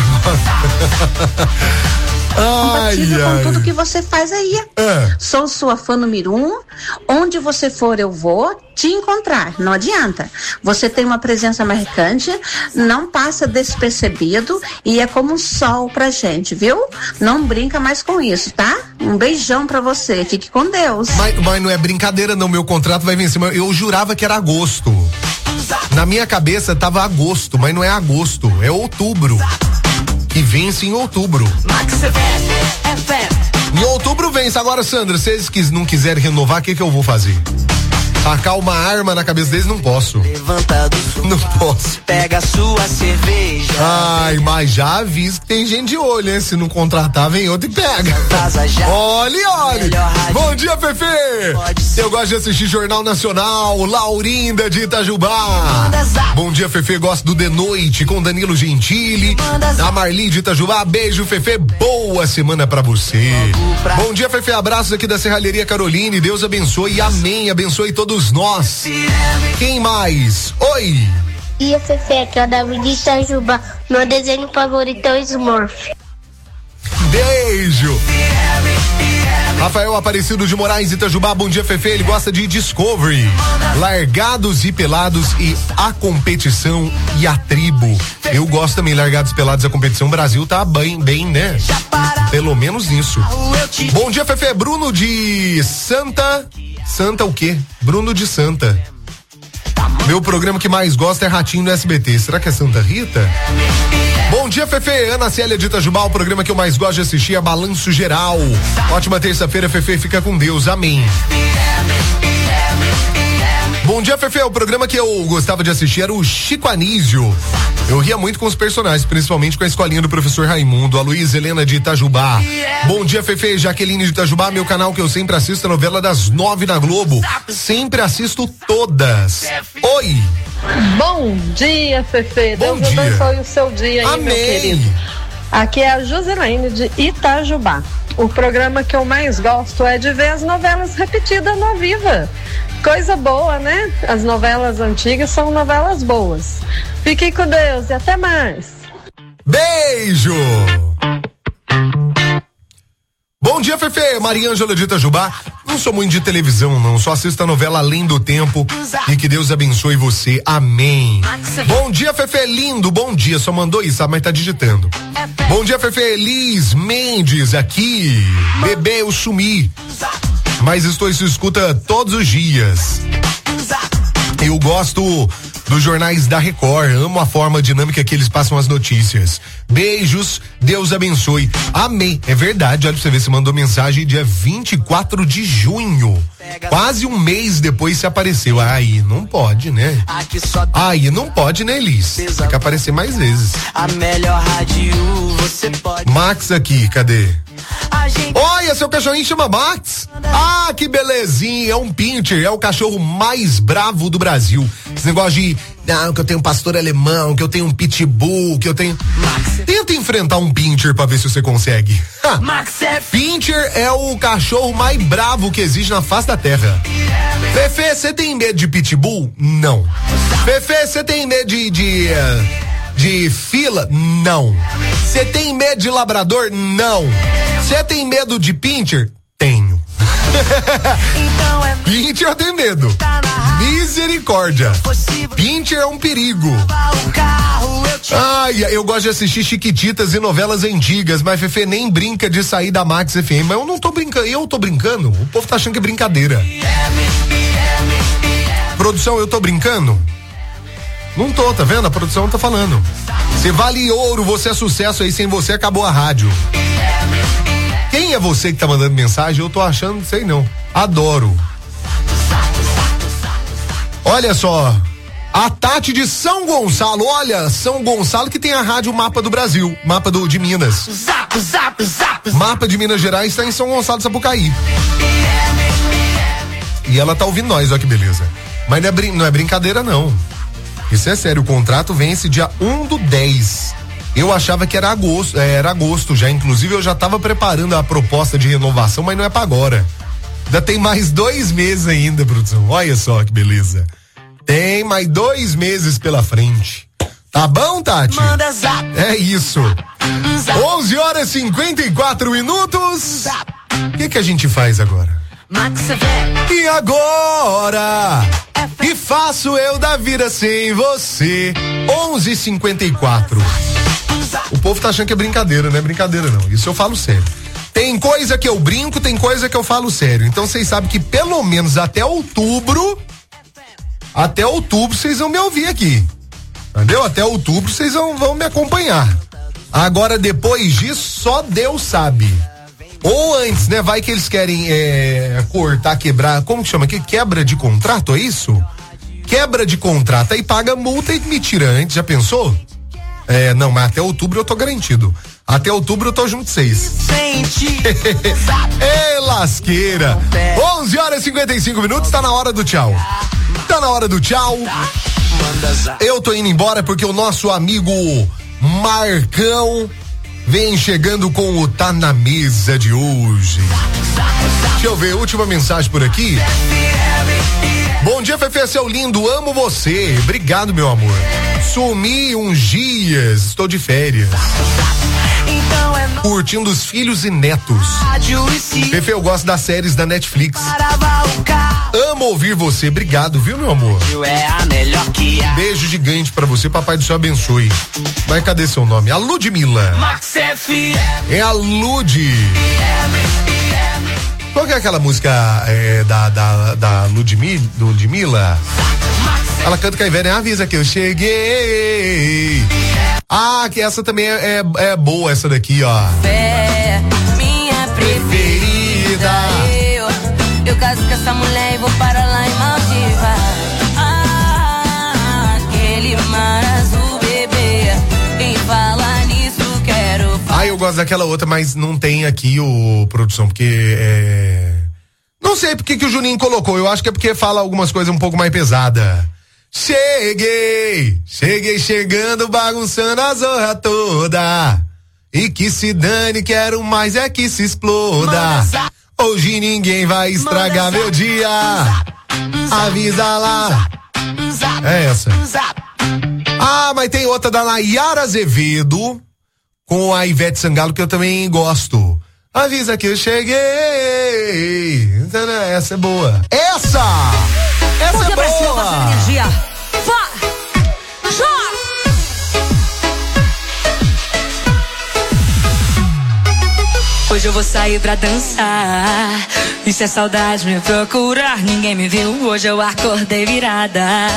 Compatível com tudo que você faz aí. Sou sua fã número 1. Onde você for, eu vou te encontrar. Não adianta. Você tem uma presença marcante, não passa despercebido e é como um sol pra gente, viu? Não brinca mais com isso, tá? Um beijão pra você. Fique com Deus. Mas não é brincadeira, não. Meu contrato vai vencer. Eu jurava que era agosto. Na minha cabeça tava agosto, mas não é agosto, é outubro. E vence em outubro. Em outubro vence. Agora, Sandra, se eles não quiserem renovar, o que eu vou fazer? Tacar uma arma na cabeça deles? Não posso. Não posso. Pega a sua cerveja. Ai, mas já aviso que tem gente de olho, hein? Se não contratar, vem outro e pega. Olhe. Bom dia, Fefe. Eu gosto de assistir Jornal Nacional. Laurinda de Itajubá. Bom dia, Fefe. Gosto do De Noite com Danilo Gentili. A Marli de Itajubá. Beijo, Fefe. Boa semana pra você. Bom dia, Fefe. Abraços aqui da Serralheria Caroline. Deus abençoe. Amém. Abençoe todos nós. Quem mais? Oi. E a Fefe, aqui é o Davi de Itajubá. Meu desenho favorito é o Smurf. Beijo. Rafael Aparecido de Moraes, Itajubá. Bom dia, Fefe. Ele gosta de Discovery, Largados e Pelados e A Competição e a Tribo. Eu gosto também, Largados e Pelados e a Competição. O Brasil tá bem, né? Pelo menos nisso. Bom dia, Fefe. Bruno de Santa o quê? Bruno de Santa. Meu programa que mais gosta é Ratinho no SBT. Será que é Santa Rita? Bom dia, Fefe. Ana Célia de Itajubá. O programa que eu mais gosto de assistir é Balanço Geral. Ótima terça-feira, Fefe. Fica com Deus. Amém. Bom dia, Fefe. O programa que eu gostava de assistir era o Chico Anísio. Eu ria muito com os personagens, principalmente com a escolinha do professor Raimundo. A Luísa Helena de Itajubá. Bom dia, Fefe. Jaqueline de Itajubá, meu canal que eu sempre assisto, a novela das 9 na Globo. Sempre assisto todas. Oi. Bom dia, Fefe. Bom Deus dia. abençoe o seu dia aí, Amém. meu querido. Aqui é a Joselaine de Itajubá. O programa que eu mais gosto é de ver as novelas repetidas no Viva. Coisa boa, né? As novelas antigas são novelas boas. Fiquem com Deus e até mais. Beijo! Bom dia, Fefe. Maria Ângela de Itajubá. Não sou muito de televisão, não. Só assisto a novela Além do Tempo. E que Deus abençoe você. Amém. Bom dia, Fefe. Lindo. Bom dia. Só mandou isso, sabe? Mas tá digitando. Bom dia, Fefe. Elis Mendes aqui. Bebê, eu sumi. Mas escuta todos os dias. Eu gosto dos jornais da Record, amo a forma dinâmica que eles passam as notícias. Beijos, Deus abençoe. Amém. É verdade, olha pra você ver, você mandou mensagem dia 24 de junho. Quase um mês depois você apareceu. Aí não pode, né? Aí não pode, né, Elis? Tem que aparecer mais vezes. A melhor rádio você pode. Max aqui, cadê? Olha, seu cachorrinho chama Max. Ah, que belezinha. É um pincher, é o cachorro mais bravo do Brasil. Esse negócio de, não, que eu tenho um pastor alemão, que eu tenho um pitbull, que eu tenho... Tenta enfrentar um pincher pra ver se você consegue. Pincher é o cachorro mais bravo que existe na face da terra. Fefe, você tem medo de pitbull? Não. Fefe, você tem medo de fila? Não. Você tem medo de labrador? Não. Você tem medo de pincher? Tenho. Pincher eu tenho medo. Misericórdia. Pincher é um perigo. Ai, eu gosto de assistir Chiquititas e novelas antigas, mas Fefe nem brinca de sair da Max FM. Mas eu não tô brincando, eu tô brincando. O povo tá achando que é brincadeira. Produção, eu tô brincando? Não tô, tá vendo? A produção tá falando. Você vale ouro, você é sucesso aí, sem você acabou a rádio. Quem é você que tá mandando mensagem? Eu tô achando, sei não. Adoro. Olha só. A Tati de São Gonçalo. Olha, São Gonçalo que tem a rádio Mapa do Brasil. Mapa de Minas. Mapa de Minas Gerais está em São Gonçalo, Sapucaí. E ela tá ouvindo nós, olha que beleza. Mas não é brincadeira, não. Isso é sério, o contrato vence dia 1/10. Eu achava que era agosto já, inclusive eu já tava preparando a proposta de renovação, mas não é pra agora. Ainda tem mais 2 meses ainda, produção. Olha só que beleza. Tem mais 2 meses pela frente. Tá bom, Tati? Manda zap. É isso. 11h54. O que a gente faz agora? E agora? E faço eu da vida sem você. 11h54. O povo tá achando que é brincadeira, não é brincadeira não. Isso eu falo sério. Tem coisa que eu brinco, tem coisa que eu falo sério. Então vocês sabem que pelo menos até outubro vocês vão me ouvir aqui. Entendeu? Até outubro vocês vão me acompanhar. Agora depois disso, só Deus sabe. Ou antes, né? Vai que eles querem cortar, quebrar, como que chama aqui? Quebra de contrato, é isso? Quebra de contrato, aí paga multa e me tira antes, já pensou? Não, mas até outubro eu tô garantido. Até outubro eu tô junto 6. Ei, lasqueira. 11h55, tá na hora do tchau. Tá na hora do tchau. Eu tô indo embora porque o nosso amigo Marcão vem chegando com o Tá na Mesa de hoje. Deixa eu ver, última mensagem por aqui. Bom dia, Fefe, seu lindo, amo você. Obrigado, meu amor. Sumi uns dias, estou de férias. Curtindo os filhos e netos. Fefe, eu gosto das séries da Netflix. Amo ouvir você, obrigado, viu, meu amor? Beijo gigante pra você, papai do céu abençoe. Mas cadê seu nome? A Ludmilla. É a Lud. Qual que é aquela música da Ludmilla? Ela canta com a Ivete, né? Avisa que eu cheguei. Ah, que essa também é boa, essa daqui, ó. Minha preferida. Eu caso com essa mulher e vou para lá em Maldiva. Aquele mar azul, bebê. Quem fala nisso, quero falar. Ah, eu gosto daquela outra, mas não tem aqui produção, porque não sei porque que o Juninho colocou. Eu acho que é porque fala algumas coisas um pouco mais pesada. Cheguei chegando, bagunçando a zorra toda. E que se dane, quero mais é que se exploda. Hoje ninguém vai estragar meu dia. Avisa lá. É essa. Ah, mas tem outra da Nayara Azevedo com a Ivete Sangalo que eu também gosto. Avisa que eu cheguei. Essa é boa. Essa é boa. Hoje eu vou sair pra dançar. E se é saudade me procurar, ninguém me viu. Hoje eu acordei virada.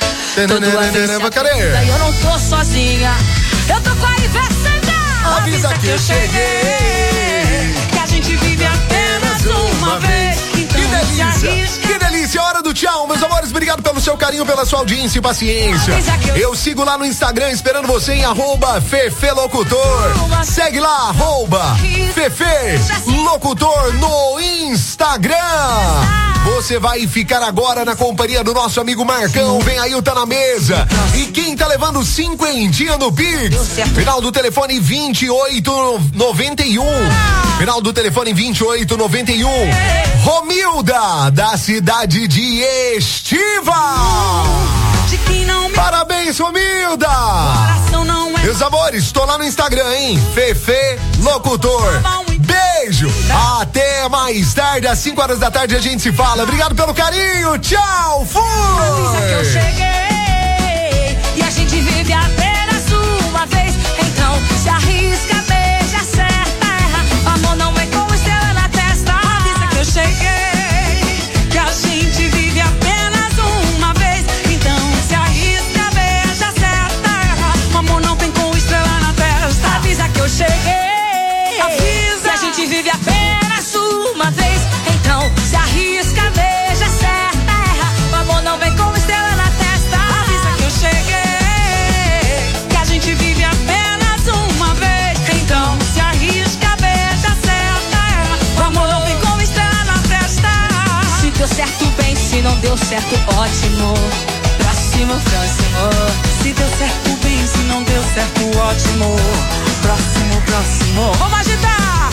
Daí eu não tô sozinha. Eu tô com a Ivete Sangalo. Avisa que eu cheguei. Que a gente vive apenas uma vez. Então que delícia. Que delícia. Hora do tchau, meus amores. Obrigado pelo seu carinho, pela sua audiência e paciência. Eu sigo lá no Instagram esperando você em @FeFeLocutor. Segue lá, @FeFeLocutor no Instagram. Você vai ficar agora na companhia do nosso amigo Marcão. Vem aí o Tá na Mesa. E quem tá levando 50 no Pix? Final do telefone 2891. Final do telefone 2891. Romilda, da cidade de Estiva. Parabéns, Romilda. Meus amores, tô lá no Instagram, hein? Fefe Locutor. Beijo. Até mais tarde, às 5 horas da tarde a gente se fala. Obrigado pelo carinho. Tchau. Fui. Avisa que eu cheguei. E a gente vive apenas uma vez. Então se arrisca, beija, acerta, erra. Amor não é com estrela na testa. Avisa que eu cheguei. Que a gente vive apenas uma vez. Então se arrisca, beija, acerta, erra. Amor não tem com estrela na testa. Avisa que eu cheguei. Avisa. Que a gente vive apenas certo, ótimo. Próximo. Se deu certo, bem, se não deu certo, ótimo. Próximo. Vamos agitar!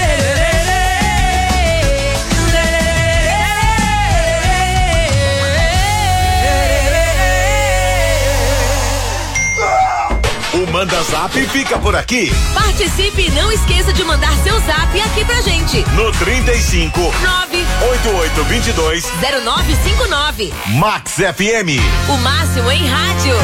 O Manda Zap fica por aqui. Participe e não esqueça de mandar seu zap aqui pra gente. No 35 98822 0959. Max FM. O máximo em rádio.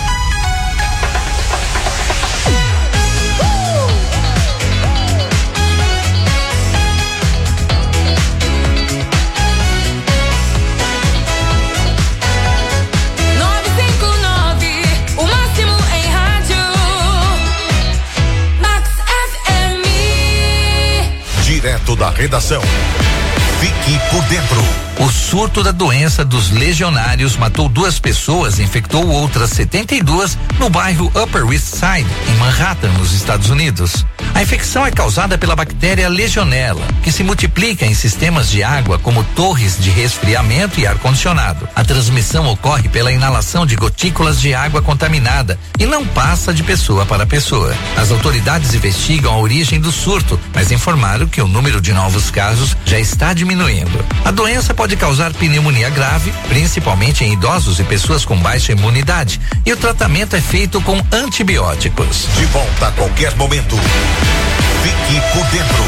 Direto da redação. Fique por dentro. O surto da doença dos legionários matou 2 pessoas e infectou outras 72 no bairro Upper West Side, em Manhattan, nos Estados Unidos. A infecção é causada pela bactéria Legionella, que se multiplica em sistemas de água como torres de resfriamento e ar-condicionado. A transmissão ocorre pela inalação de gotículas de água contaminada e não passa de pessoa para pessoa. As autoridades investigam a origem do surto, mas informaram que o número de novos casos já está diminuindo. A doença pode causar pneumonia grave, principalmente em idosos e pessoas com baixa imunidade, e o tratamento é feito com antibióticos. De volta a qualquer momento. Fique por dentro.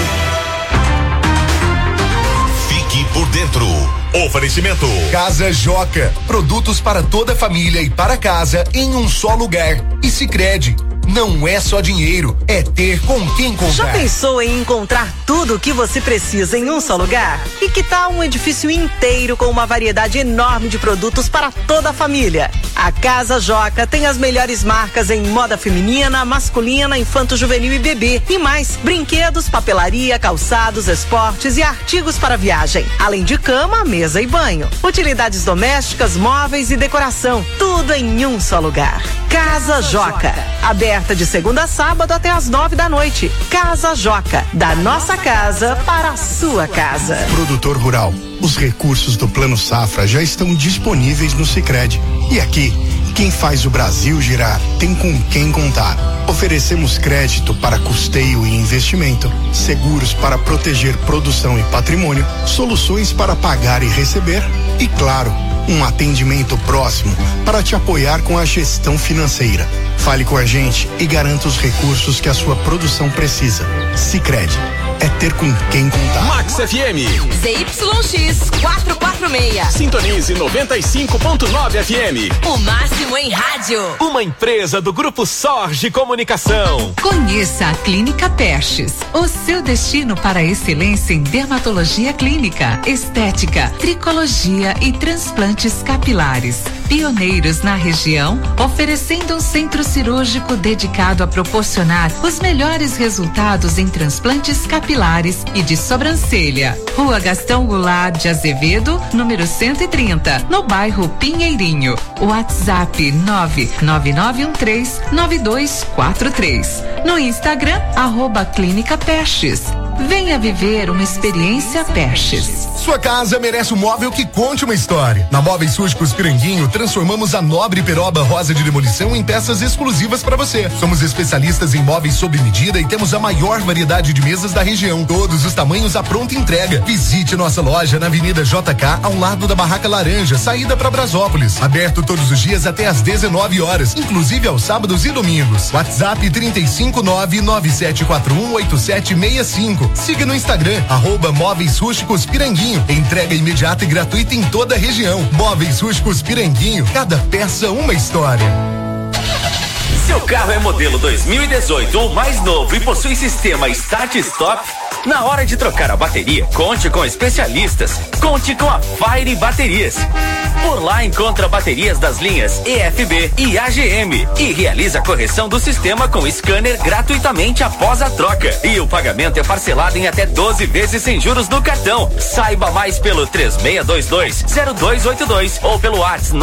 Fique por dentro. Oferecimento. Casa Joca. Produtos para toda a família e para casa em um só lugar. E Sicredi. Não é só dinheiro, é ter com quem comprar. Já pensou em encontrar tudo o que você precisa em um só lugar? E que tal um edifício inteiro com uma variedade enorme de produtos para toda a família? A Casa Joca tem as melhores marcas em moda feminina, masculina, infanto-juvenil e bebê. E mais, brinquedos, papelaria, calçados, esportes e artigos para viagem. Além de cama, mesa e banho. Utilidades domésticas, móveis e decoração. Tudo em um só lugar. Casa Joca. Aberta de segunda a sábado até às 9 da noite. Casa Joca. Da nossa casa para a sua casa. Produtor rural. Os recursos do Plano Safra já estão disponíveis no Sicredi. E aqui, quem faz o Brasil girar tem com quem contar. Oferecemos crédito para custeio e investimento, seguros para proteger produção e patrimônio, soluções para pagar e receber e, claro, um atendimento próximo para te apoiar com a gestão financeira. Fale com a gente e garanta os recursos que a sua produção precisa. Sicredi. É ter com quem contar. Max FM. ZYX 446. Sintonize 95.9 FM. O máximo em rádio. Uma empresa do Grupo Sorge Comunicação. Conheça a Clínica Pestes. O seu destino para a excelência em dermatologia clínica, estética, tricologia e transplantes capilares. Pioneiros na região, oferecendo um centro cirúrgico dedicado a proporcionar os melhores resultados em transplantes capilares e de sobrancelha. Rua Gastão Goulart de Azevedo, número 130, no bairro Pinheirinho. WhatsApp 999139243. No Instagram, @Clínica Pestes. Venha viver uma experiência Pestes. Sua casa merece um móvel que conte uma história. Na Móveis Rústicos Piranguinho, transformamos a nobre peroba rosa de demolição em peças exclusivas para você. Somos especialistas em móveis sob medida e temos a maior variedade de mesas da região. Todos os tamanhos à pronta entrega. Visite nossa loja na Avenida JK, ao lado da Barraca Laranja, saída para Brasópolis. Aberto todos os dias até às 19 horas, inclusive aos sábados e domingos. WhatsApp 35997418765. Siga no Instagram, @Móveis Rústicos Piranguinho. Entrega imediata e gratuita em toda a região. Móveis Rústicos Piranguinho, cada peça uma história. Seu carro é modelo 2018 ou mais novo e possui sistema Start Stop? Na hora de trocar a bateria, conte com especialistas. Conte com a Fire Baterias. Por lá encontra baterias das linhas EFB e AGM e realiza a correção do sistema com scanner gratuitamente após a troca. E o pagamento é parcelado em até 12 vezes sem juros no cartão. Saiba mais pelo 3622-0282 ou pelo WhatsApp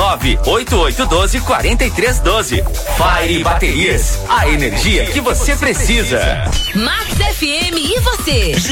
98812-4312. Fire Baterias, a energia que você precisa. Max FM e você.